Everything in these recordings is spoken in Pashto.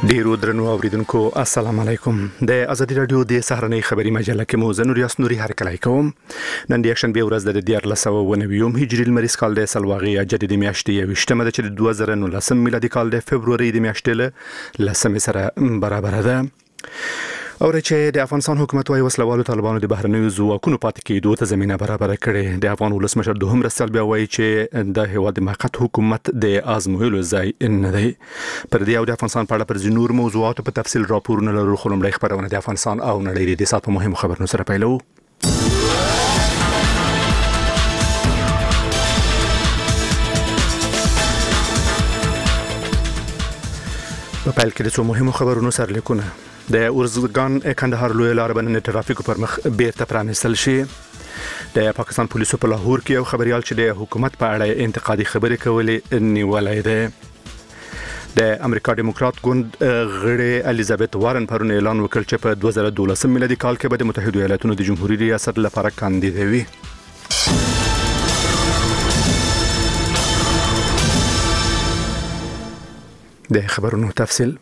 ډیرو درنو اوریدونکو السلام علیکم د ازادي رادیو د سهارنۍ خبري مجله کې مو زنور یاسنوري هرکلای کوم نن د اکشن به ورځ د 1490 هجری المریز کال د سلواغي جدید میاشتې 28 د 2019 میلادي کال د فبرवरी د میاشتې له لسمه سره برابر ده او چې د افغانستان حکومت وايي وسلوالو طالبانو د بهرنیو ځواکونو پاتې کېدو ته زمينه برابر کړي د افغان ولسمشر دوهم رسل بیا وايي چې د هیواد موقت حکومت د آزمویلو ځای نه دی پر دې او د افغانستان په اړه پر نور موضوعات په تفصیل راپورونه لرو خو لمړی خبرونه د افغانستان او نړۍ د سات په مهمو خبرونو سره پیلو په پیل کې د څو مهمو خبرونو سره لیکونه د ارزګان کندهار لوی لار باندې ټرافیک پر مخ بیرته پرانیستل شي د پاکستان پولیسو په لاهور کې یو خبريال چې د حکومت په اړه انتقادي خبرې کولې نیولای دی د امریکا ډیموکرات ګوند غړي الیزابت وارن پرون اعلان وکړ چې په 2012 میلادي کال کې به د متحده ایالاتونو د جمهوریت ریاست لپاره کاندید وي د خبرونو تفصیل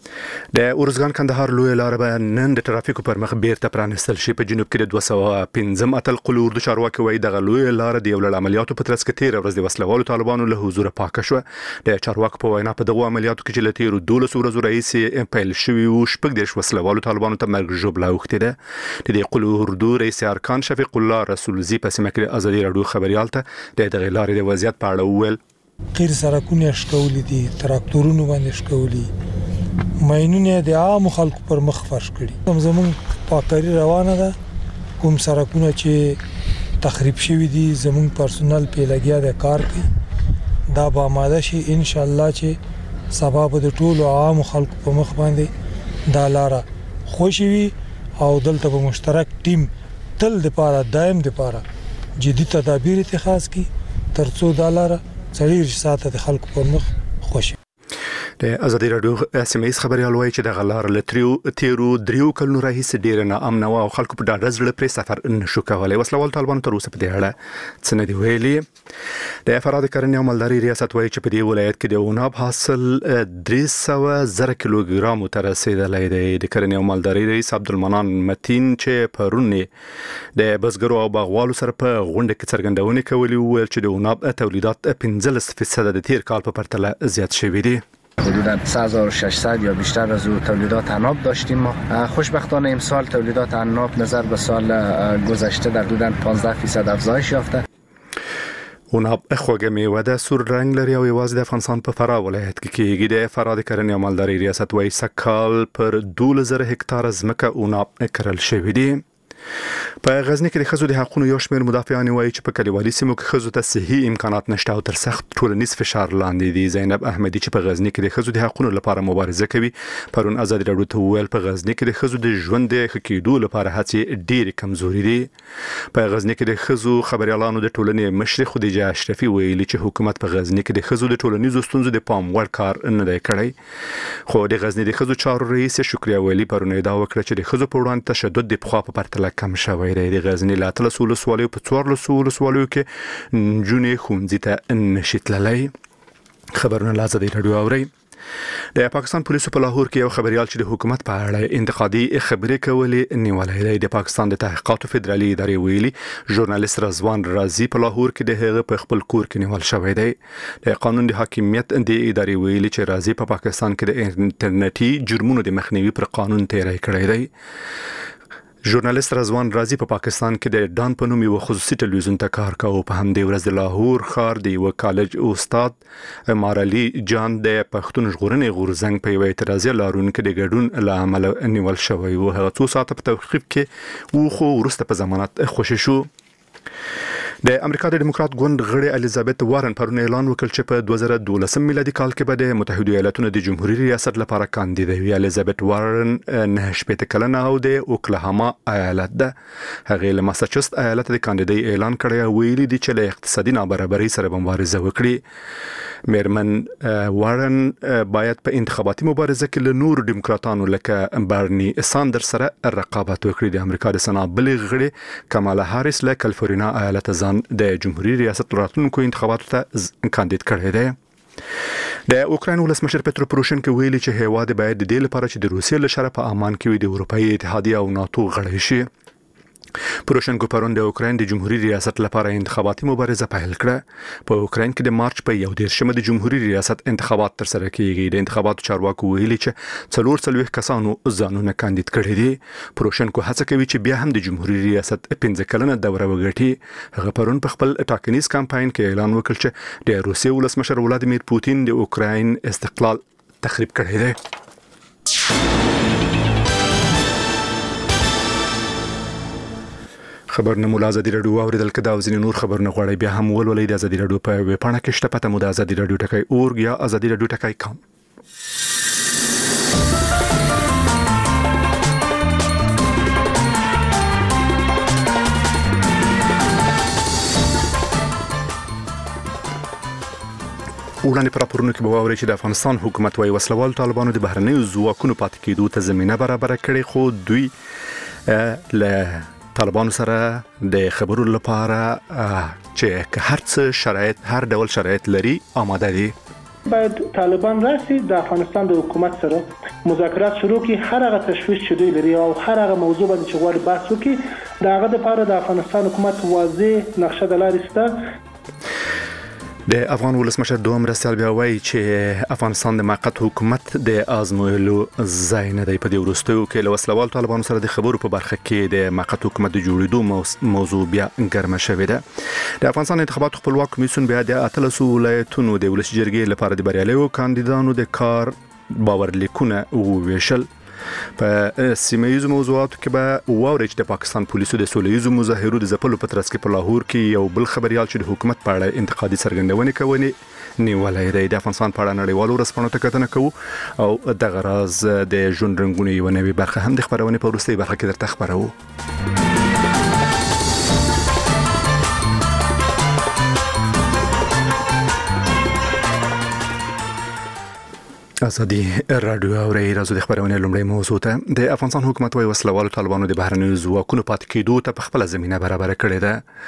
د ارزګان کندهار لوی لار به نن د ټرافیکو پر مخ بیرته پرانیستل شي په جنوب کې د 215 اتل قلور د چارواکي وای د لوی لار د یو عملیاتو په ترڅ کې 13 ورځې د وسلوالو طالبانو له حضور پاک شو د چارواکي په وینا په دغه عملیاتو کې چې لتیرو 12 ورځې رئیس پیل شوی او شپږ د وسلوالو طالبانو ته مرګ جوړ لاوخته ده د قلور رئیس ارکان شفیق الله رسول زی په سیمه کې ازادي رادیو خبريال ته د دغه لارې د وضعیت په اړه وویل غیر سرکونه شکولې دي تراکتورونو باندې شکولې ماینونه د عام خلکو پر مخ فرش کړي زمون پاکري روانه ده کوم سرکونه چې تخریب شوی دي زمون پرسونل په لګیا د کار کوي دا به آماده شي ان شاء الله چې سبب د ټولو عام خلکو په مخ باندې دا لاره خوشوي او دلته به مشترک ټیم تل د پاره دائم د پاره جدي تدابیر اتخاذ کی ترڅو دا لاره څلور ساعته د خلکو په مخ خوشي د ازادي رادیو اسمس خبريال وایي چې د غلار لتریو تیرو دریو کلونو راهیسې ډیر نه امن او خلکو په ډاډه زړه پر سفر نشو کولای وسلوال طالبانو تر اوسه په دې اړه څه نه دی ویلي د فراد کرنې او مالداري ریاست وایي چې په دې ولایت کې د عناب حاصل 300,000 کیلوګرام تر رسیدلی دی د کرنې او مالداري رئیس عبدالمنان متین چې پرونی د بزګرو او باغوالو سره په غونډه کې څرګندونه کوي ویل چې د عناب تولیدات 15% د تیر کال په پرتله زیات شوي دي حدوداً 3600 یا بیشتر از تولیدات عناب داشتیم ما خوشبختانه امسال تولیدات عناب نظر به سال گذشته در حدوداً 15% افزایش یافته عناب خوږه میوه ده سور رنگ لري او یوازې د افغانستان په فراه ولایت کې کېږي د فراه کرنې او مالداري ریاست وايي سکهال پر 12000 هکتار ځمکه عناب کرل شوی دی په غزنی کې د خزو د حقوقو یو شمېر مدافعان وایي چې په کلیوالي سیمو کې خزو ته صحي امکانات نشته او تر سخت ټولنیز فشار لاندې دي زینب احمدی چې په غزنی کې د خزو د حقوقو لپاره مبارزه کوي پرون ازادي رادیو ته ویل په غزنی کې د خزو د ژوند د خکېدو لپاره هڅې ډېر کمزوري دي په غزنی کې د خزو خبريالانو د ټولنې مشر خدیجه اشرفي ویلي چې حکومت په غزنی کې د خزو د ټولنیزو ستونزو د پام وړ کار نه دی کړی خو د غزنی د خزو چارو رئیس شکریا ویلي پرون دا وکړه چې د خزو په وړاندې تشدد د پخوا په پرتله کم شوی دی د غزنی له 13 ولسوالیو په 14 ولسوالیو کې جونې خونځي ته نشي تللی خبرونه لازم دی رادیو اوري د پاکستان پولیسو په لاهور کې یو خبريال چې د حکومت په اړه انتقادي خبرې کولې نیولای دی د پاکستان د تحقیقاتو فدرالي ادارې ویلي ژورنالیست رضوان رازي په لاهور کې د هغه په خپل کور کې نیول شوی دی د قانون د حاکمیت د ادارې ویلي چې رازي په پاکستان کې د انټرنیټي جرمونو د مخنیوي پر قانون تیری کړی دی ژورنالیست رضوان رازي په پاکستان کې د ډان په نوم یو خصوصي ټلویزیون ته کار کاوه په همدې ورځ د لاهور ښار د یو کالج استاد مارالي جان د پښتون ژغورنې غورځنګ په یو اعتراضي لارونکو د ګډون له امله نیول شوی و هغه څو ساعته په توقیف کې و خو ورسته په ضمانت خوشی شو د امریکا د ډیموکرات ګوند غړي الیزابت وارن پرون اعلان وکړ چې په 2012 میلادي کال کې به د متحده ایالاتونو د جمهوریت ریاست لپاره کاندید وي الیزابت وارن نه شپته کلنه او د اوکلاهاما ایالت ده هغه له ماساچوست ایالت د کاندیدۍ اعلان کړی ویلي دی چې له اقتصادي نابرابرۍ سره مبارزه وکړي میرمن وارن باید په انتخاباتي مبارزه کې له نور دیموکراتانو لکه برني ساندرز سره رقابت وکړي د امریکا د سنا بلغ غړي کمالا هاریس له کالیفورنیا ایالت ځان د جمهوریت ریاست راتلونکو انتخاباتو ته کاندید کړی دی د اوکراین ولسمشر پترو پروشنکو ویلي چې هیواد باید د دې لپاره چې د روسیې له شره په امان کې وي د اروپאי اتحادیه او ناتو غړی شي. پروشنکو پرون د اوکراین د جمهوریت ریاست لپاره انتخاباتي مبارزه پیل کړه. په اوکراین کې د مارچ په 11 د جمهوریت ریاست انتخابات تر سره کیږي. د انتخاباتو چارواکو ویلي چې 44 کسانو ځانونه کاندید کړي دي. پروشنکو هڅه کوي چې بیا هم د جمهوریت ریاست 15 کلنه دوره وګټي. هغه پرون په خپل ټاکنیز کمپاین کې اعلان وکړ چې د روسیې ولسمشر ولادیمیر پوتین د اوکراین استقلال تخریب کړی دی. خبرونه مولا ازادي رادیو اوریدل کدا او ځینې نور خبرونه غواړي بیا هم ولولئ د ازادي رادیو په ویب پاڼه کې شته پته مو د ازادي رادیو ټکای اورګ یا ازادي رادیو ټکای کام. وړاندې پر راپورونو کې به واورئ چې د افغانستان حکومت وايي وسلوال طالبانو د بهرنیو ځواکونو پاتې کېدو ته زمينه برابر کړې، خو دوی له طالبانو سره د خبرو لپاره چې هر ډول شرایط لري آماده دي. باید طالبان راسي د افغانستان د حکومت سره مذاکرات شروع کړي، هر هغه تشویش چې دوی لري او هر هغه موضوع باندې چې غواړي بحث وکړي د هغه لپاره د افغانستان حکومت واضح نقشه د لارې شته. د افغان ولسمشر دوم رسال بیا وایي چې افغانستان د موقت حکومت د آزمویلو ځای نه دی. په دې وروستیو کې له وسلوال طالبانو سره د خبرو په برخه کې د موقت حکومت د جوړېدو موضوع بیا ګرمه شوې ده. د افغانستان انتخاباتو خپلواک کمیسیون بیا د 13 ولایتونو د ولسي جرګې لپاره د بریالیو کاندیدانو د کار باورلیکونه وویشل. په سیمه‌ییزو موضوعاتو کې به واورئ چې د پاکستان پولیسو د سوله‌ییزو مظاهرو د ځپلو په ترڅ کې په لاهور کې یو بل خبريال چې د حکومت په اړه انتقادي څرګندونې کوي نیولای دی. د افغانستان په اړه نړیوالو ورځپاڼو ته کتنه کوو او د غراز د ژوند رنگونه یو نوې برخه هم د خبرونه په وروستۍ برخه کې درته خبرو. ازادي رادیو اوري راځو د خبرونه لومړی موضوع ته. د افغانستان حکومت وايي وسلوالو طالبانو د بهرنیو ځواکونو پاتې کېدو ته په خپل زمينه برابر کړې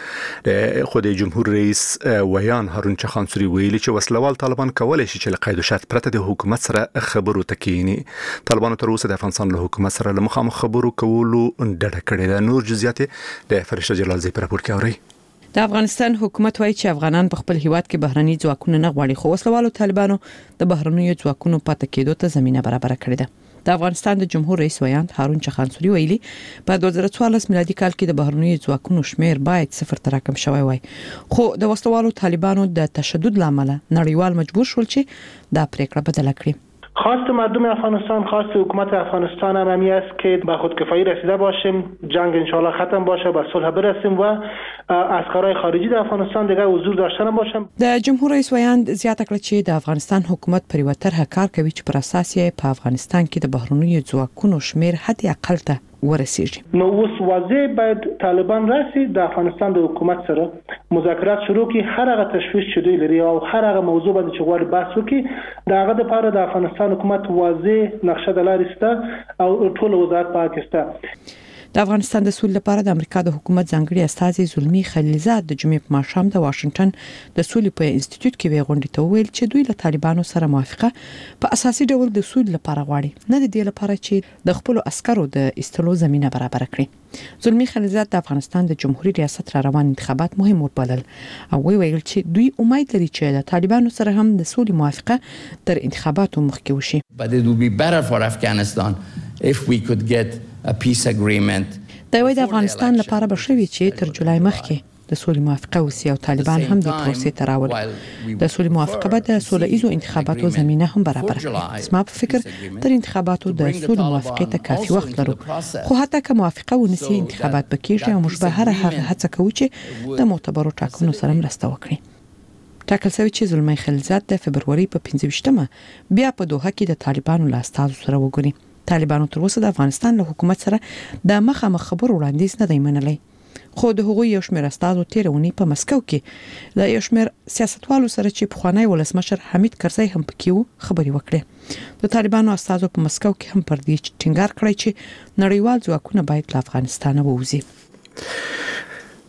ده. خو د جمهور رئیس ویان هارون چخانسوري ویلي چې وسلوال طالبان کولای شي چې له قید او شرط پرته د حکومت سره خبرو تکینی. طالبانو تر اوسه د افغانستان له حکومت سره له مخامخ خبرو کولو ډډه کړې ده. نور جزئیات د فرشته جلال زی پر راپور کې اوري. د افغانستان حکومت وايي چې افغانان په خپل هیواد کې بهرني ځواکونه نه غواړي، خو وسلوالو طالبانو د بهرنیو ځواکونو پاتې کېدو ته زمينه برابر کړې ده. د افغانستان د جمهور رئیس ویاند هارون چخانسوري ویلي په 2014 میلادي کال کې د بهرنیو ځواکونو شمیر باید 0 ته راکم شوی وای، خو د وسلوالو طالبانو د تشدد لامل نړیوال مجبور شول چې دا پریکړه بدله کړي. خواست مردم افغانستان، خواست حکومت افغانستان هم همی است که به خودکفایی رسیده باشیم، جنگ انشالله ختم باشه، به صلح برسیم و عسکرای خارجی در افغانستان دیگه حضور داشته نباشن. د جمهور رئیس ویاند زیاته کړه چې د افغانستان حکومت پر یو طرحه کار کوي چې پر اساس یې په افغانستان کې د بهرنیو ځواکونو شمیر حد اقل ته ورسیږي. نو اوس واضح باید طالبان راسي د افغانستان د حکومت سره مذاکرات شروع کړي، هر هغه تشویش چې دوی لري او هر هغه موضوع باندې چې غواړي بحث وکړي د هغه لپاره د افغانستان حکومت واضح نقشه د لارې شته او ټول وزارت پاک شته. د افغانستان د سولې لپاره د امریکا د حکومت ځانګړي استازي زلمی خلیلزاد د جمعې په ماښام د واشنگټن د سولې په انسټیټیوټ کې ویغونډې ته ویل چې دوی له طالبانو سره موافقه په اساسي ډول د سولې لپاره غواړي، نه د دې لپاره چې د خپل عسکرو د استلو زمينه برابر کړي. زلمی خلیلزاد د افغانستان د جمهوریت ریاست را روان انتخابات مهم وبلل او ویل چې دوی امید لري چې د طالبانو سره هم د سولې موافقه تر انتخاباتو مخکې وشي. But it would be better for Afghanistan if we could get a peace agreement. دا وایي د افغانستان لپاره به شوي چې تر جولای مخکې د سولې موافقه وسی او طالبان هم د پروسې ته راول. د سولې موافقه به د سوله‌ییزو انتخاباتو زمينه هم برابر کړي. زما په فکر تر انتخاباتو د سولې موافقه ته کافي وخت لرو، خو حتی که موافقه ونسی انتخابات بکیږي او موږ به هر هغه هڅه کوو چې د معتبرو ټاکنو سره مرسته وکړي. ټاکل شوی چې زلمی خلیلزاد د فبرवरी په 15مه بیا په دوحه کې د طالبانو له استازو سره وګوري. طالبانو تر اوسه د افغانستان له حکومت سره د مخامخ خبرو وړاندیز نه دی منلی، خو د هغوی یو شمېر استازو تیرونی په مسکو کې د یو شمېر سیاستوالو سره چې پخوانی ولسمشر حمید کرزی هم پکې و خبري وکړي. د طالبانو استازو په مسکو کې هم پر دې ټینګار کړی چې نړیوال ځواکونه باید له افغانستان ووځي.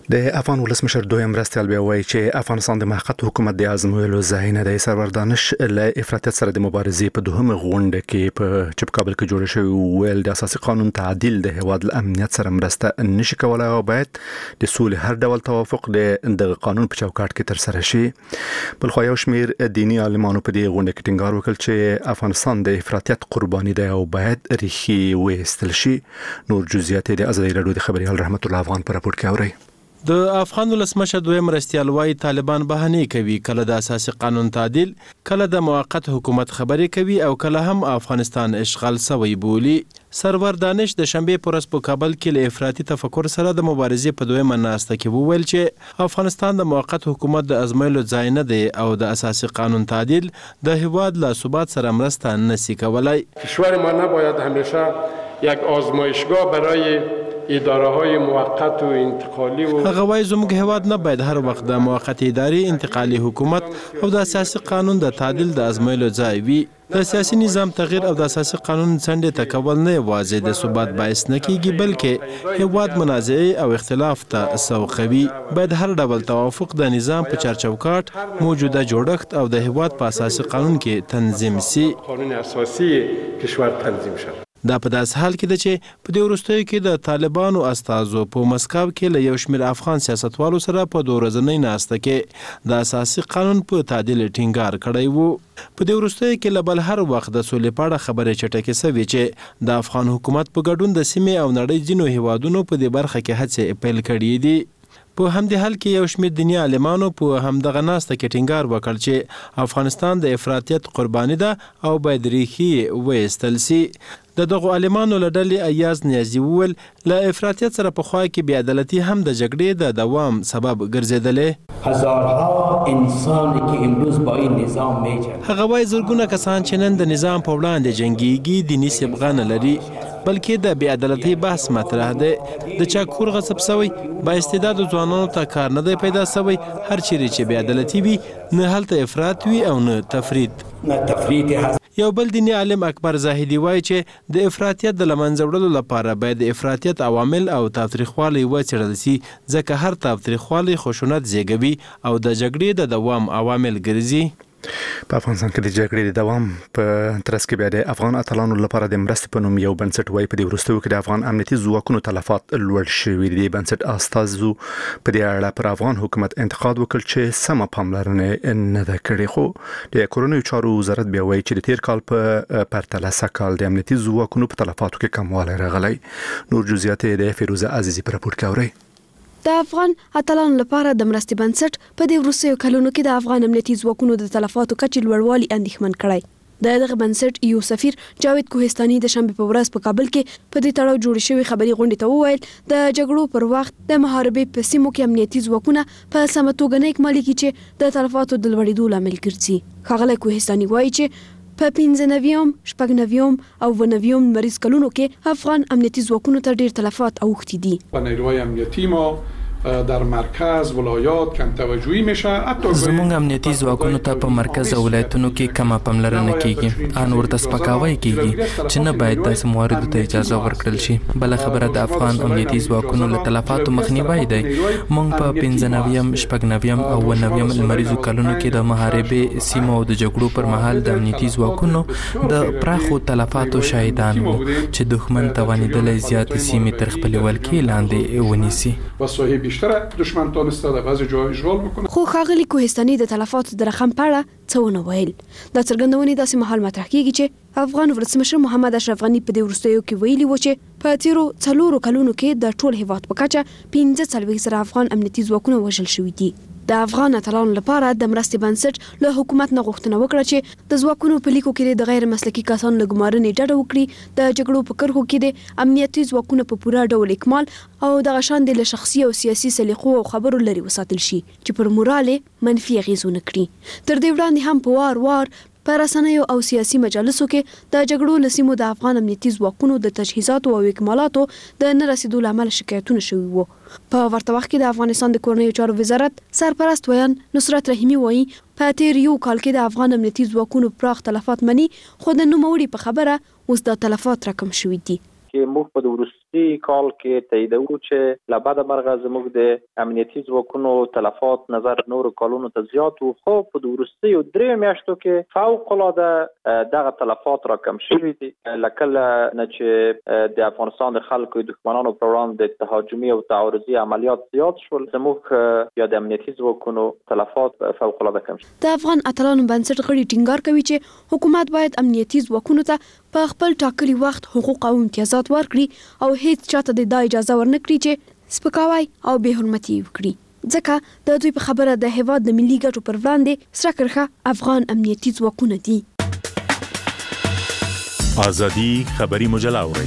د افغان ولسمشر دویم مرستیال بیا وایي چې افغانستان د موقت حکومت د ازمویلو ځای نه دی. سرور دانش له افراطیت سره د مبارزې په دوهمه غونډه کې په کابل کې جوړ شوی ویل د اساسي قانون تعدیل د هیواد له امنیت سره مرسته نشي کولای او باید د سولې هر ډول توافق د قانون په چوکاټ کې تر سره شي. بل خو یو شمیر دینی عالمانو په دې غونډه کې ټینګار وکړ چې افغانستان د افراطیت قرباني دی او باید ریښې وایستل شي. نور جزئیات د ازادي راډیو د خبريال رحمت الله افغان پر راپور کې اوري. د افغان ولسمشر دویم مرستیال وايي طالبان بهانه کوي، کله د اساسي قانون تعدیل، کله د موقت حکومت خبرې کوي او کله هم افغانستان اشغال سوی بولی. سرور دانش د شنبه پر ورځ په کابل کې له افراطي تفکر سره د مبارزې په دویمه ناسته کې وویل چې افغانستان د موقت حکومت د ازمایلو ځای نه دی او د اساسي قانون تعدیل د هیواد له ثبات سره مرسته نشي کولای. کشور ما نباید همیشه یک آزمایشگاه برای اداره های موقت و انتقالی و هغه وايي زموږ هیواد نه باید هر وخت د موقت اداري انتقالي حکومت او د اساسي قانون د تعدیل د ازمایلو ځای وي. د سیاسي نظام تغییر او د اساسي قانون څنډې ته کول نه یوازې د ثبات باعث نه کیږي بلکې هیواد منازعه او اختلاف ته سوقوي. باید هر ډول توافق د نظام په چارچوکاټ موجوده جوړښت او د هیواد په اساسي قانون کې تنظیم سي. قانون اساسی کشور تنظیم شود. دا په داس حال کې ده چې په دې وروستیو کې د طالبانو استازو په مسکو کې له یو شمېر افغان سیاستوالو سره په دوه ورځنۍ ناسته کې د اساسي قانون په تعدیل ټینګار کړی وو. په دې وروستیو کې له بل هر وخت د سولې په اړه خبرې چټکې سوي چې د افغان حکومت په ګډون د سیمې او نړۍ ځینو هیوادونو په دې برخه کې هڅې پیل کړې دي. په همدې حال کې یو شمېر دیني عالمانو په همدغه ناسته کې ټینګار وکړ چې افغانستان د افراطیت قرباني ده او باید ریښې وایستل سي. د دغو عالمانو له ډلې ایاز نیازي وویل له افراطیت سره پخوا کې بې عدالتي هم د جګړې د دوام سبب ګرځېدلې. هزارها انسان که امروز با این نظام میجنگند. هغه وايي زرګونه کسان چې نن د نظام په وړاندې جنګیږي دیني صبغه نه لري بلکې د بې عدالتۍ بحث مطرح دی. د چا کور غصب سوی با استعداد ځوانانو ته کار نه دی پیدا سوی. هر چیرې چې بې عدالتي وي نه هلته افراط وي او نه تفرید. یو بل دیني عالم اکبر زاهدي وایي چې د افراطیت د لمنځه وړلو لپاره باید د افراطیت عوامل او تاوتریخوالی وڅېړل سي ځکه هر تاوتریخوالی خشونت زیږوي او د جګړې د دوام عوامل ګرځي. په افغانستان کې د جګړې د دوام په ترڅ کې بیا د افغان اتلانو لپاره د مرستې په نوم یو بنسټ وایي په دې وروستیو کې د افغان امنیتي ځواکونو تلفات لوړ شوي دي. بنسټ استازو په دې اړه پر افغان حکومت انتقاد وکړ چې سمه پاملرنه نه ده کړې. خو د کورونو چارو وزارت بیا وایي چې د تیر کال په پرتله سږ د امنیتي ځواکونو په تلفاتو کې کموالی راغلی. نور جزئیات د فیروزه عزیزي پر راپور کې اورئ. د افغان اتلانو لپاره د مرستې بنسټ په دې وروستیو کلونو کې د افغان امنیتي ځواکونو د تلفاتو کچې لوړوالي اندېښمن کړی. د دغه بنسټ یو سفیر جاوید کوهستاني د شنبه په ورځ په کابل کې په دې تړاو جوړ شوی خبري غونډې ته وویل د جګړو پر وخت د محاربې په سیمو کې امنیتي ځواکونه په سمه توګه نه اکمالي کوي چې د تلفاتو د لوړېدو لامل ګرځي. ښاغلی کوهستاني وایي چې په 15 شپږ او 9 مریض کلونو کې افغان امنیتي ځواکونو ته ډیر تلفات اوښتي دي. نیروهای امنیتی ما در مرکز ولایات کم توجهی میشه. زموږ امنیتي ځواکونو ته په مرکز او ولایتونو کې کم پاملرنه کیږي. ان ورته سپکاوی کیږي چې نه باید داسې مواردو ته اجازه ورکړل شي. بل خبره د افغان امنیتي ځواکونو له تلفاتو مخنیوی دی. موږ په 15 شپږ او 9 لمریزو کلونو کې د محاربې سیمو او د جګړو پر مهال د امنیتي ځواکونو د پراخو تلفاتو شاهدان وو چې دښمن توانیدلی زیاتې سیمې تر خپلې ولکې لاندې ونیسي. دشمن تانسته در بعضی جاها اشغال بکنه. خو ښاغلي کوهستاني د تلفاتو د رقم په اړه څه ونه ویل. دا څرګندونې داسې مهال مطرح کیږي چې افغان ولسمشر محمد اشرف غني په دې وروستیو کې ویلي و چې په تیرو 4 کلونو کې د ټول هیواد په کچه 15 زره افغان امنیتي ځواکونه وژل شوي دي. د افغان اتلانو لپاره د مرستې بنسټ له حکومت نه غوښتنه وکړه چې د ځواکونو په لیکو کې د غیر مسلکي کسانو له ګمارنې ډډه وکړي. د جګړو په کرښو کې د امنیتي ځواکونو په پوره ډول اکمال او دغه شان د له شخصي او سیاسي سلیقو او خبرو لري وساتل شي چې پر مورال منفي اغېزونه کړي. تر دې وړاندې هم په وار په رسنیو او سیاسي مجالسو کې د جګړو له سیمو د افغان امنیتي ځواکونو د تجهیزاتو او اکمالاتو د نه رسیدو له امله شکایتونه شوي وو. په ورته وخت کې د افغانستان د کورنیو چارو وزارت سرپرست ویان نصرت رحیمي وایي په تیر یو کال کې د افغان امنیتي ځواکونو پراخ تلفات مني خو د نوموړي په خبره اوس د تلفات رقم شوي دي. چې موږ په وروستي کال کې تاییدو چې لا بعد مرغه زموږ د امنیتي ځواکونو تلفات نظر نور کالونو ته زیات وو، خو په وروستي 3 میاشتو کې فوق العاده دغه تلفات را کم شوي دي. لکه نه چې د افغانستان د خلکو دښمنانو پر وړاندې تهاجمي او تعارضي عملیات زیات شول، زموږ یا د امنیتي ځواکونو تلفات فوق العاده کم شول. د افغان اتلانو بنسټ غړي ټینګار کوي چې حکومت باید امنیتي ځواکونو ته په خپل ټاکلي وخت حقوق او امتیازات ورکړي او هیڅ چاته د اجازه ورنکړي چې سپکاوی او بې حرمتي وکړي، ځکه د دوی په خبره د هیواد د ملي ګټو پر وړاندې سره کرښه افغان امنیتي ځواکونه دي. ازادي خبري مجله اوري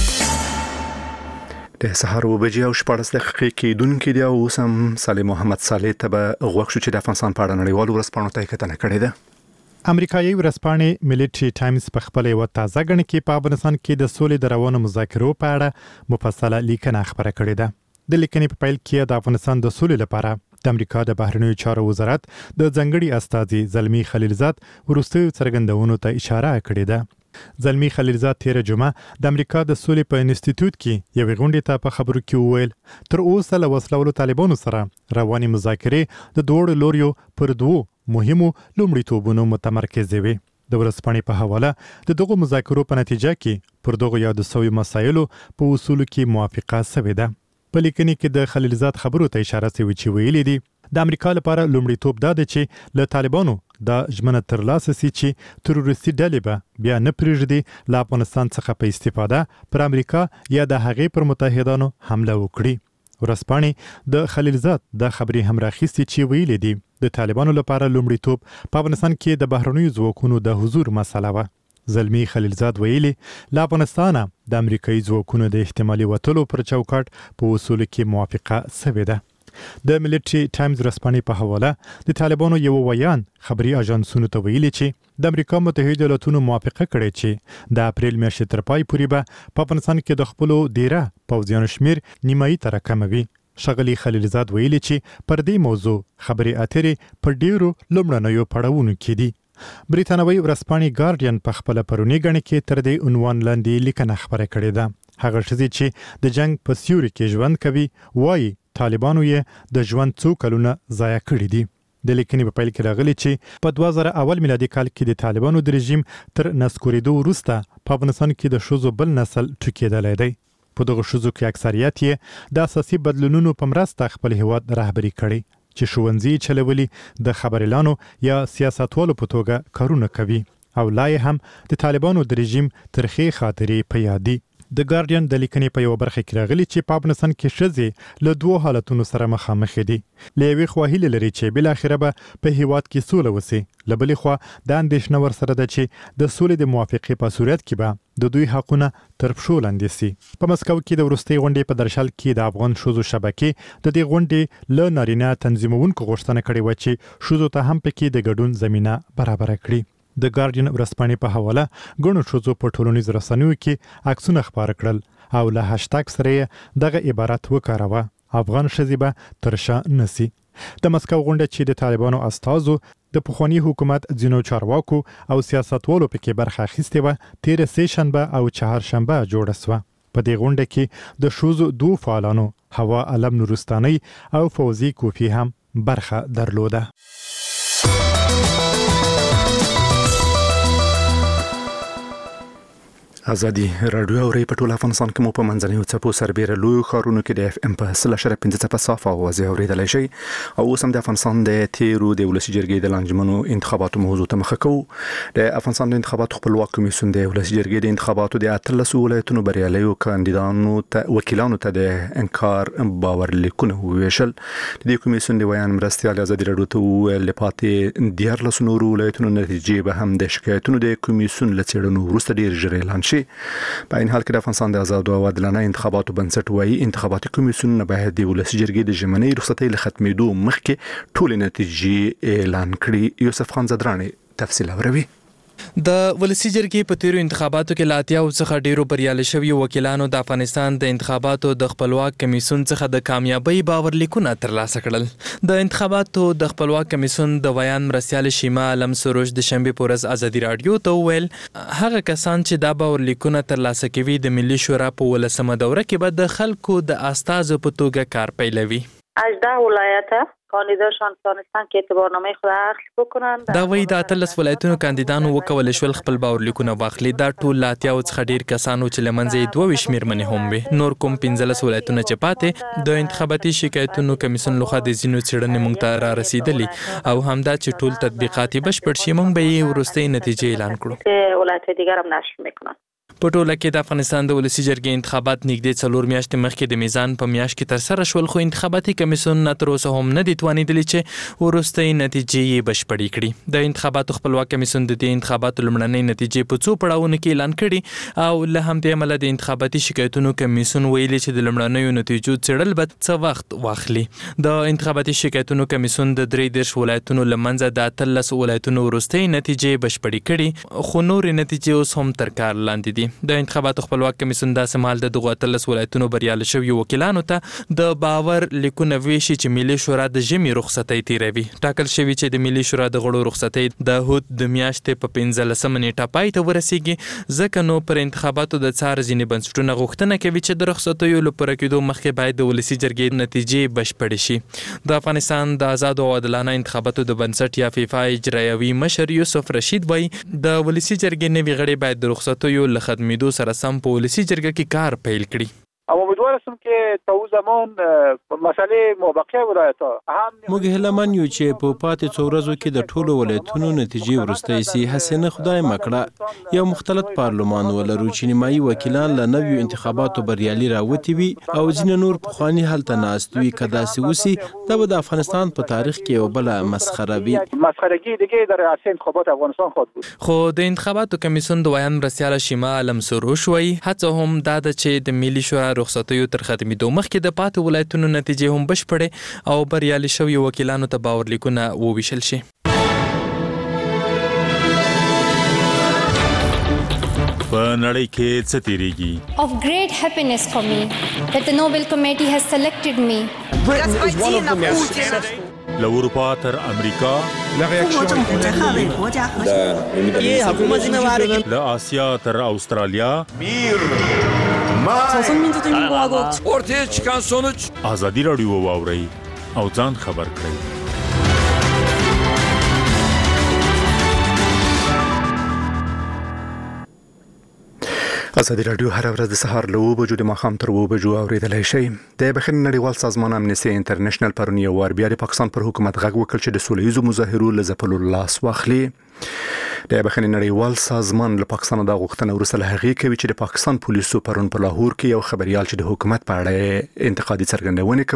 د سهار وبجې او 14 دقیقې کېدونکې دی او اوس هم صالح محمد صالح ته به غوښ شو چې د افغانستان په اړه نړیوالو ورځپاڼو ته کتنه کړې ده. امریکایي ورځپاڼې ملټري ټایمز په خپل یو تازه غړنه کې په افغانستان کې د سولې د روانو مذاکرو په اړه مفصله لیکنه خبره کړې ده. د لیکنې په پیل کې د افغانستان د سولې لپاره د امریکا د بهرنیو چارو وزارت د ځنګړي استاذي زلمی خلیلزاد وروستي څرګندونو ته اشاره کړې ده. زلمی خلیلزاد تیر جمعه د امریکا د سولې په انسټیټیوټ کې یو غونډه ته په خبرو کې وویل تر اوسه له وسلوالو طالبانو سره رواني مذاکرې د دوه لوريو پر دوه مهمو لومړیتوبونو متمرکز وي. د ورځپاڼې په حواله د دغه مذاکرو په نتیجه کې پر دغه یاد سوي مسایلو په اصولو کې موافقه شوې ده. په لیکنې کې د خلیلزاد خبرو ته اشاره شوې چې ویلي دي د امریکا لپاره لومړیتوب دا دی چې له طالبانو د ژمنه ترلاسه سي چې تروریستي ډلې به بیا نه پرېږدي له افغانستان څخه په استفاده پر امریکا یا د هغې پر متحدانو حمله وکړي. ورځپاڼې د خلیلزاد د خبرې هم راخیستې چې ویلي دي د طالبانو لپاره لومړیتوب په افغانستان کې د بهرنیو ځواکونو د حضور مسله وه. زلمی خلیلزاد ویلي له افغانستانه د امریکایي ځواکونو د احتمالي وتلو پر چوکاټ په اصولو کې موافقه شوې ده. د ملټري ټایمز ورځپاڼې په حواله د طالبانو یو ویان خبري اژانسونو ته ویلي چې د امریکا متحده ایالاتونو موافقه کړې چې د اپریل میاشتې تر پای پورې به په افغانستان کې د خپلو ډیره پوځیانو شمیر نیمایي ته راکموي. شغلی خلیلزاد ویلي چې پر دې موضوع خبري اترې په ډیرو لومړنیو پړاوونو کې دي. بریتانوي ورځپاڼې ګارډین په خپل پرونی غړنه کې تر دې عنوان لاندې لیکنه خبره کړې ده. هغه ښځې چې د جنگ په سیوري کې ژوند کوي وایي طالبانو یې د ژوند څو کلونه ضایع کړي دي. د لیکنې په پیل کې راغلي چې په 2001 میلادي کال کې د طالبانو د رژیم تر نسکورېدو وروسته په افغانستان کې د ښځو بل نسل ټوکېدلی دی. په دغه ښځو کې اکثریت یې د اساسي بدلونونو په مرسته خپل هیواد رهبري کړي چې ښوونځي چلولي د خبريالانو یا سیاستوالو په توګه کارونه کوي او لا یې هم د طالبانو د رژیم ترخې خاطرې په یاد دي. د ګارډین د لیکنې په یو برخه کې راغلي چې په افغانستان کې ښځې له دوه حالتونو سره مخامخ دي. له یوې خوا هیله لري چې بل اخره به په هیواد کې سوله وسي، له بلې خوا د اندېښنه ورسره ده چې د سولې د موافقې په صورت کې به د دوی حقونه تر پښو لاندې سي. په مسکو کې د وروستۍ غونډې په درشل کې د افغان ښځو شبکې د دې غونډې له نارینه تنظیمونکو غوښتنه کړې و چې ښځو ته هم پکې د ګډون زمينه برابر کړي. د ګارډین ورځپاڼې په حواله ګڼو ښځو په ټولنیزو رسنیو کې عکسونه خپاره کړل او له هاشټاګ سره دغه عبارت وکاروه افغان ښځې به تر شا نسی. د مسکو غونډه چې د طالبانو استازو د پخوانی حکومت ځینو چارواکو او سیاستوالو پکې برخه اخیستې و تیر سه شنبه او چهارشنبه جوړه شوه. په دې غونډه کې د ښځو دوه فعالانو هوا علم نورستاني او فوزي کوفی هم برخه درلوده. ازادي رادیو او ری په ټول افغانستان کې مو په منځنیو څپو سربېره لوی ښارونو کې د اف ام په 0.5 صافه اواز اوریدلای شي او اوس هم د افغانستان د تیرو د ولسی جرګې د لانجمنو انتخاباتو موضوع ته مخه کوو. د افغانستان د انتخاباتو خپلواک کمیسیون د ولسی جرګې د انتخاباتو د 13 ولایتونو بریالیو کاندیدانو ته وکیلانو ته د انکار باور لیکونه وویشل. د کمیسیون د ویان مرستیال ازادي رادیو ته ویل پاتې 14 نورو ولایتونو نتیجې به هم د شکایتونو د کمیسیون لڅېړنو وروسته ډیر ژر اعلان شي. په این حال کې د افغانستان د آزاد او عادلانه انتخاباتو بنسټ وايي انتخاباتي کمیسیون باید د ولسی جرګې د ژمنې رخصتۍ له ختمېدو مخکې ټول نتیجې اعلان کړي. یوسف خان زدرانی تفصیل اوروي. د ولسی جرګې په تیرو انتخاباتو کې لاتیاو څخه ډیرو بریالي شوي وکیلانو د افغانستان د انتخاباتو د خپلواک کمیسیون څخه د کامیابی باورلیکونه ترلاسه کړل. د انتخاباتو د خپلواک کمیسیون د بیان مرستیال شیما علم سروش د شنبه په ورځ ازادي رادیو ته وویل هغه کسان چې دا باورلیکونه ترلاسه کوي د ملي شورا په 18مه دوره کې به د خلکو د استازو په توګه کار پیلوي. 18 ولایت کاندیداشان توانستن که اعتبارنامه خود اخذ بکنند. دا وایي د 13 ولایتونو کاندیدانو وکول شول خپل باورلیکونه واخلي. دا ټول لاتیاو څخه ډیر کسانو چې لمنځه 22 میرمنې هم وي. نور کوم 15 ولایتونه چې پاتې د انتخاباتي شکایتونو کمیسیون لخوا د زینو څېړنې مونږ ته را رسیدلی او همدا چې ټول تطبیقاتي بشپړ شي مونږ به یې وروستۍ نتیجې اعلان کړو. ولایت دیگر هم نشر میکنن. په ټوله کې د افغانستان د ولسی جرګې انتخابات نږدې 4 میاشتې مخکې د میزان په میاشت کې ترسره شول خو انتخاباتي کمیسیون تر اوسه هم نه دي توانیدلی چې وروستۍ نتیجې یې بشپړې کړي. د انتخاباتو خپلواک کمیسیون د دې انتخاباتو لومړنۍ نتیجې په څو پړاوونو کې اعلان کړي او له همدې امله د انتخاباتي شکایتونو کمیسیون ویلي چې د لومړنیو نتیجو څېړل به څه وخت واخلي. د انتخاباتي شکایتونو کمیسیون د 33 ولایتونو لمنځه د 13 ولایتونو وروستۍ نتیجې بشپړې کړي خو نورې نتیجې اوس هم تر کار لاندې دي. د انتخاباتو خپلواک کمیسیون داسې مهال د دغو 13 ولایتونو بریالي شوي وکیلانو ته د باور لیکونه ویشي چې ملي شورا د ژمي رخصتۍ تیروي. ټاکل شوي چې د ملي شورا د غړو رخصتۍ د هود د میاشتې په 15 نیټه پای ته ورسیږي ځکه نو پر انتخاباتو د څار ځینې بنسټونه غوښتنه کوي چې د رخصتیو لپاره کېدو مخکې باید د ولسی جرګې نتیجې بشپړې شي. د افغانستان د آزاد او عادلانه انتخاباتو د بنسټ یا فیفا اجرایوي مشر یوسف رشید وایي د ولسی جرګې نوي غړي باید د رخصتیو له ختمېدو سره سم په ولسی جرګه کې کار پیل کړي. امیدوار هستم که تا اون زمان مسئله موافقه ولایت‌ها موږ هیلهمن یو چې په پاتې څو ورځو کې د ټولو ولایتونو نتیجې وروستۍ سي. هسې نه خدای مکړه یو مختلط پارلمان ولرو چې نیمایي وکیلان له نویو انتخاباتو بریالي راوتي وي او ځینې نور پخواني هلته ناست وي. که داسې وسي دا به د افغانستان په تاریخ کې یو بله مسخره وي. مسخرگی دیگه در ریاست انتخابات افغانستان خواهد بود. خو د انتخاباتو کمیسیون د ویان مرستیال شیما علم سروش وایي هڅه هم دا ده چې د ملي شورا رخصتیو تر ختمېدو مخکې د پاتې ولایتونو نتیجې هم بشپړې او بریالي شوي وکیلانو ته باورلیکونه وویشل شي. په نړۍ کې څه تیریږي؟ Of great happiness for me that the Nobel Committee has selected me. له اروپا تر امریکا له آسیا تر استرالیا ortaya çıkan sonuç ازادي رادیو واورئ او ځان خبر کړئ. ازادي رادیو هر ورځ د سهار له 9 بجو د ماښام تر 2 بجو اوریدلای شئ. د بخښنې نړیوال سازمان امنیستي انټرنیشنل پرون یو وار بیا د پاکستان پر حکومت غږ وکړ چې د سوله ییزو مظاهرو له ځپلو لاس واخلي. د بخښنې نړیوال سازمان له پاکستان د غوښتنه وروسته له هغې کوي چې د پاکستان پولیسو پرون په لاهور کې یو خبريال چې د حکومت په اړه انتقادي څرګندونې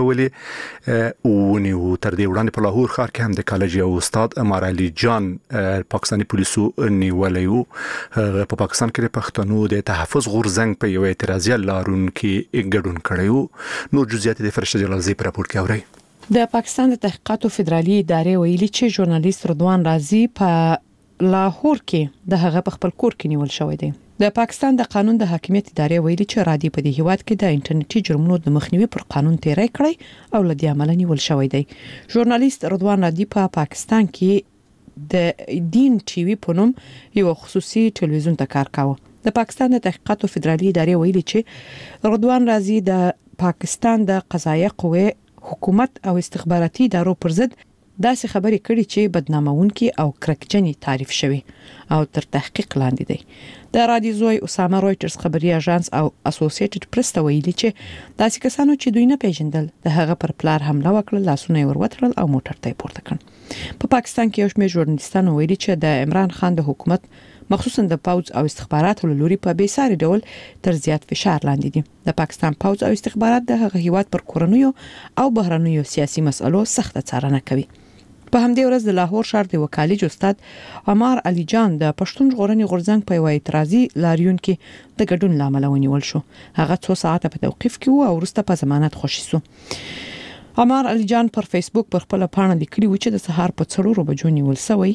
کولې ونیو. تر دې وړاندې په لاهور ښار کې هم د کالج یو استاد عمار علي جان پاکستاني پولیسو نیولی و. په پاکستان کې د پښتنو د تحفظ غورځنګ په یو اعتراضي لارون کې ګډون کړی و. نور جزئیات د فرشته جلالزی په راپور کې اورئ. د پاکستان د تحقیقاتو فدرالي ادارې ویلي چې ژورنالیست رضوان رازي په لاهور کې د هغه په خپل کور کې نیول شوی دی. د پاکستان د قانون د حاکمیت ادارې ویلي چې رادي په دې هیواد کې د انټرنیټي جرمونو د مخنیوي پر قانون تیری کړی او لدی عمل نیول شوی دی. ژورنالیست رضوان رادي په پاکستان کې د دین ټي وي په نوم یو خصوصي ټلویزیون ته کار کاوه. د پاکستان د تحقیقاتو فدرالي ادارې ویلي چې رضوان رازي د پاکستان د قضایه قوې حکومت او استخباراتي ادارو پر ضد داسې خبرې کړي چې بدنامونکي او کرکجنې تعریف شوی او تر تحقیق لاندې دی. د رادي زوی اسامه رويټرز خبري اژانس او اسوسییټډ پریس ته ویلي چې داسې کسانو چې دوی نه پیژندل د هغه پر پلار حمله وکړه، لاسونه ور وتړل او موټر ته پورته کړ. په پاکستان کې یو شمېر ژورنالیستانو ویلي چې د عمران خان د حکومت مخصوصا د پوز او استخباراتو لوري په بیساري ډول تر زیات فشار لاندې دي. د پاکستان پوز او استخبارات د هغه هیواد پر کورنیو او بهرنیو سیاسي مسلو سخت څارنه کوي. په همدې ورځ د لاهور ښار د وکالج استاد عمار علي جان د پښتون ژغورنې غورځنګ په یو اعتراضي لاریون کې د ګډون لامل ونیول شو. هغه 2 ساعته په توقيف کې وو او وروسته په ضمانت خوشی شو. عمار علي جان پر فیسبوک پر خپل پاڼه لیکلی و چې د سهار په 4 بجو نیول شوی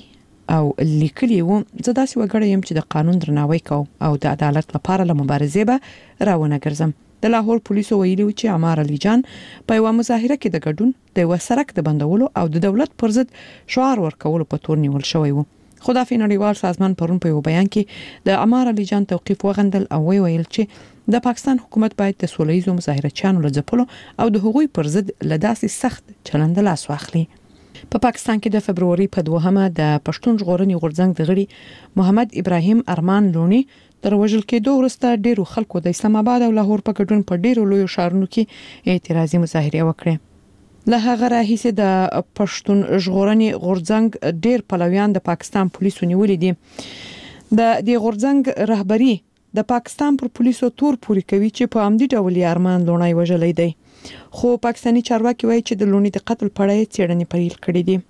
او لیکلی و زه داسې وګړی یم چې د قانون درناوی کوم او د عدالت لپاره له مبارزې به راونه ګرځم. د لاهور پولیسو ویلي چې عمار علي جان په یو مظاهره کې د ګډون د یو سرک د بندولو او د دولت پر ضد شعار ورکولو په تور نیول شوی و. خدافي نړیوال سازمان پرون په یو بیان کې د عمار علي جان توقیف وغندل او ویل چې د پاکستان حکومت باید د سولهییزو مظاهرچیانو له ځپلو او د هغوی پر ضد له داسې سخت چلند لاس واخلي. په پاکستان کې د فبرवरी په 2مه د پښتون ژغورنې غورځنګ د غړي محمد ابراهیم ارمان لونی تر وژل کېدو وروسته ډیرو خلکو د اسلام آباد او لاهور په ګډون په ډیرو لویو ښارونو کې اعتراضي مظاهره وکړه. له هغه راهیسې د پښتون ژغورنې غورځنګ ډیر پلویان د پاکستان پولیسو نیولې دي. د دې غورځنګ رهبری د پاکستان پر پولیسو تور پوري کوي چې په عمدي ډول ارمان لونی وژلې دی. خو پاکستاني چارواکي وایي چې د لونی د قتل په اړه څېړنې پیل کړې دي.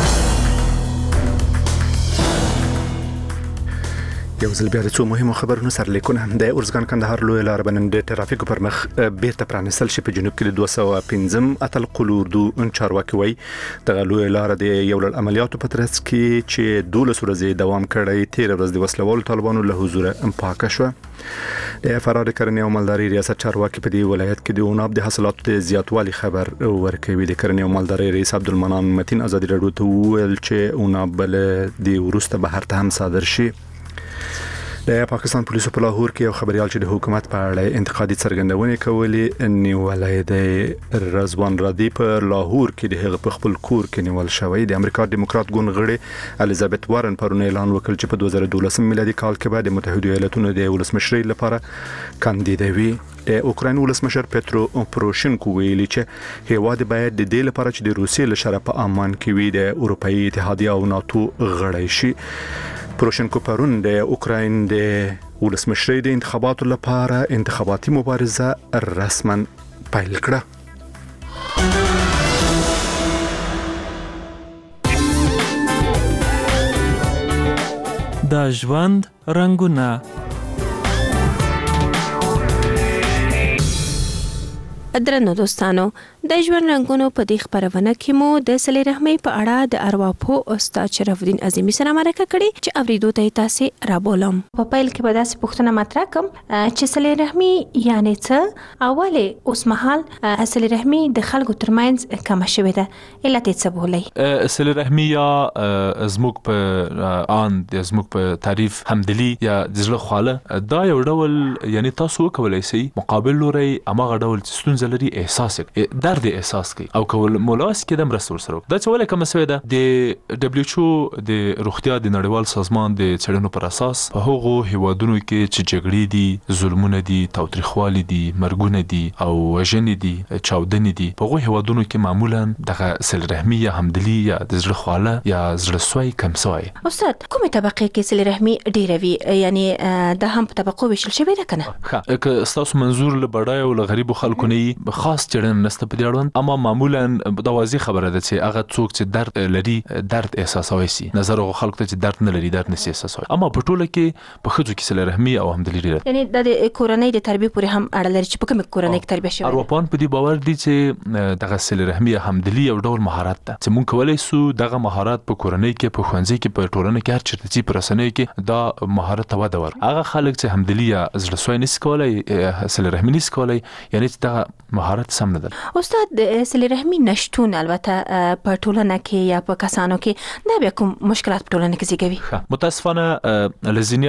یو ځل بیا د څو مهمو خبرونو سرلیکونه د ارزګان کندهار لوی لار باندې د ترافیک پر مخ بیرته پرانیستل شي. په جنوب کې د 215 اتل قلوردو چارواکي وایي د لوی لار د یو لړ عملیاتو په ترڅ کې چې 12 ورځې دوام کړی 13 ورځې د وسلوالو طالبانو له حضور پاکه شو. د فرار کرنې او مالدارۍ ریاست چارواکي په دې ولایت کې د عناب د حاصلاتو د زیاتوالي خبر ورکوي. د کرنې او مالدارۍ رئیس عبدالمنان متین ازادي راډیو ته وویل چې عناب بل د وروسته بهر ته هم صادر شي. د پاکستان پولیسو په لاهور کې یو خبريال چې د حکومت په اړه انتقادي څرګندونې کولې نیولای دی. رضوان رادی په لاهور کې د هغه په خپل کور کې نیول شوی. د امریکا دیموکرات ګوند غړي الیزابت وارن پرون اعلان وکړ چې په 2012 میلادي کال کې به د متحده ایالاتونو د ولسمشرۍ لپاره کاندیدوي. د اوکراین ولسمشر پترو پروشینکو ویلي چې هیواد باید د دې لپاره چې د روسیې له شره په امان کې وي د اروپאי اتحادیه او ناتو غړی شي. پروشینکو پرون د اوکراین د ولسمشرۍ د انتخاباتو لپاره انتخاباتي مبارزه رسما پیل کړه. د ژوند رنگونه درنو دوستانو د ژوند رنگونو په دې خبرونه کې مو د صله رحمي په اړه د ارواپو استاد شرف الدین عظیمی سره مرکه کړې چې اوریدو ته تاسو رابولم. په پیل کې به تاسو پوښتنه مطرح کوم چې صله رحمي یعنی څه؟ اوله اوس مهال صله رحمي د خلکو ترمنځ کم شوې ده، علت څه بولي؟ صله رحمي یا زموږ په ان د زموږ په تعریف همدلی یا د زړه خواله دا یو ډول یعنی تاسو کولای شئ مقابل لوري امغه ډول ستونزه لري احساس درد احساس کوي او کول مولاس کې د مرستور سره دا څه ولې کوم څه ده. د دبليو ایچ او د روغتیا د نړیوال سازمان د څېړنو پر اساس په هغو هیوادونو کې چې جګړې دي، ظلمونه دي، تاوتریخوالي دي، مرګونه دي او وژنې دي، چاودنې دي، په هغو هیوادونو کې معمولا دغه صله رحمي یا همدلی یا د زړه خواله یا زړه سوی کم سوی. استاد کومه طبقه کې صله رحمي ډیره وي یعنی د هم په طبقو ویشل شوی ده کنه؟ ښه که تاسو منظور له بډای او له غریب خلکو نه خاص چړن نسته په دې اړوند، اما معمولا دا واضح خبره ده چې هغه څوک چې درد لري درد احساسوي سي نظر او خلکو ته چې درد نه لري درد نه احساسوي. اما په ټوله کې په خځو کې صله رحمي او همدلی لري یعنی د کورنۍ د تربیه پورې هم اړه لري چې په کومه کورنۍ کې تربیه شوی. اروپان په دې باور دي چې دغه صله رحمي همدلی یو ډول مهارت ده چې مونږ کولای سو دغه مهارت په کورنۍ کې په ښوونځي کې په ټولنه کې هر چیرته چې پر رسنۍ کې دا مهارت وده ور هغه خلک چې همدلی یا زړه سوی نس کولای صله رحمي نس کولای یعنی چې دا مهارت سم نه ده. استاد د صله رحمي نشټون البته په ټولنه کې یا په کسانو کې دا بیا کوم مشکلات په ټولنه کې زیږوي؟ متاسفانه لزینی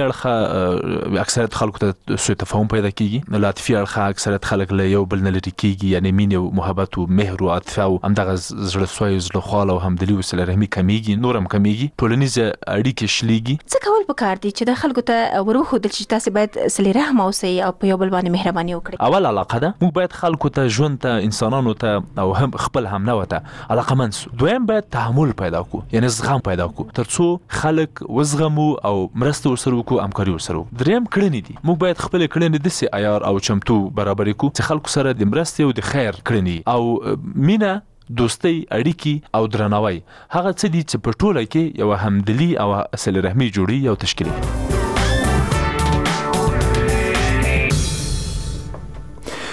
اړخه اکثریت خلکو ته سوء تفاهم پیدا کیږي، لاتفي اړخه اکثریت خلک له یو بل نه لري کیږي یعنی مینه او محبت او مهر او عاطفه او همدغه زړه سوی زړه خواله او همدلی او صله رحمي کمیږي، نورم کمیږي، ټولنیز اړیکې شليږي. څه کول پکار دي چې د خلکو ته ورخو د چې تاسو باید صله رحم اوسئ او په یو بل باندې مهرباني وکړئ؟ اول علاقه ده، موږ باید خلکو ته ژوند ته انسانانو ته او هم خپل هم نه وته علاقمند سو. دویم باید تحمل پیدا کو یعنی زغم پیدا کو ترڅو خلک وزغمو او مرسته ورسره وکړو، همکاري ورسره وکړو. دریم کړنې دي، موږ باید خپل کړنې د سي عیار او چمتو برابر کړو چې خلکو سره د مرستې او د خیر کړنې او مینه دوستي اړیکی او درناوی هغه څه دي چې په ټوله کې یو همدلی او صله رحمي جوړي او تشکیل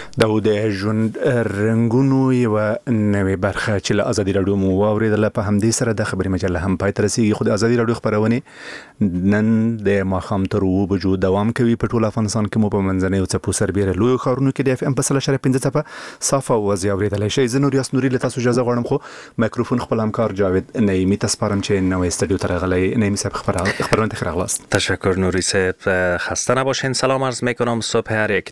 د ژوند رنگونو یو نوې برخه چې له ازادي راډیو مو واوریدله په همدې سره د خبري مجله هم پای ته رسیږي. خو د ازادي راډیو خبرونه نن د ماښام تر 2 بجو دوام کوي. په ټول افغانستان کې مو په منځنۍ څپو سربېره لوی ښارونو کې د اف ام په 3.5 څپه صافه اوازې اورېدلی شئ. زه نور یاسنوري له تاسو اجازه غواړم، خو میکروفون خپل همکار جاوید نعیمي ته سپارم چې نوې استودیو ته راغلی. نعیمي صاحب خبرونه ته خیر اغلاست. تشکر نوری صاحب، خسته نباشین. سلام عرض میکنم. صبح هر یک